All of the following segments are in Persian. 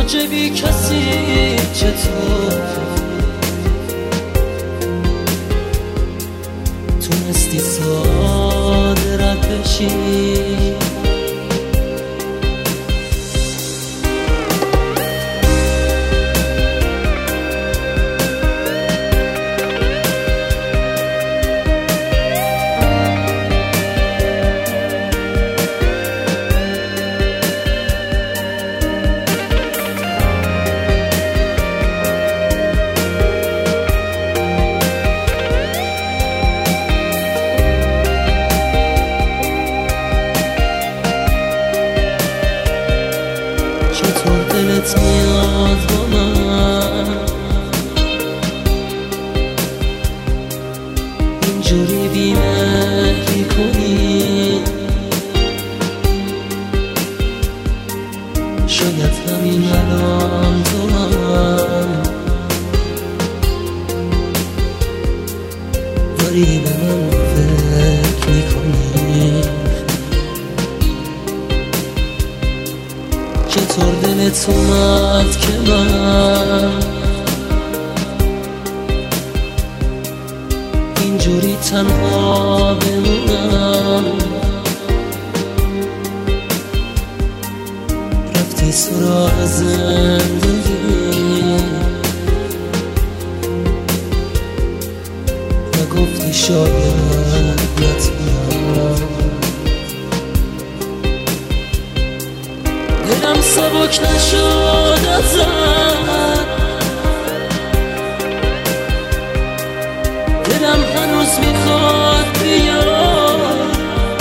راجبی کسی چطور تونستی ساده رد بشی؟ چطور دلت میاد با من اینجوری بی‌مهری کنی؟ شاید همین الان تو هم داری به من فکر میکنی. چطور دلت اومد که من اینجوری تنها بمونم؟ رفتی سراغ زندگی نگفتی شاید نتونم. دلم سبک نشد ازت، دلم هنوز میخواد بیاد،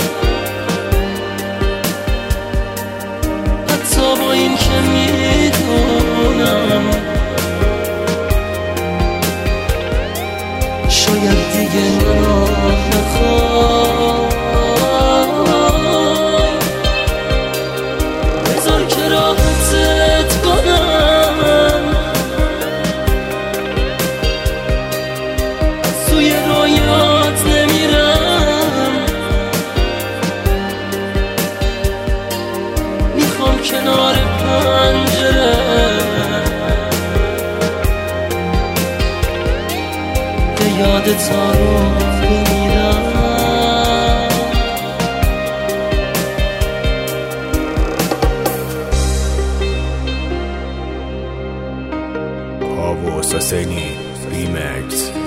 حتی با این که میدونم شاید دیگه منو نخواد. کنار پنجره به یاد تا رو بمیرم. Avos Aseni Remix.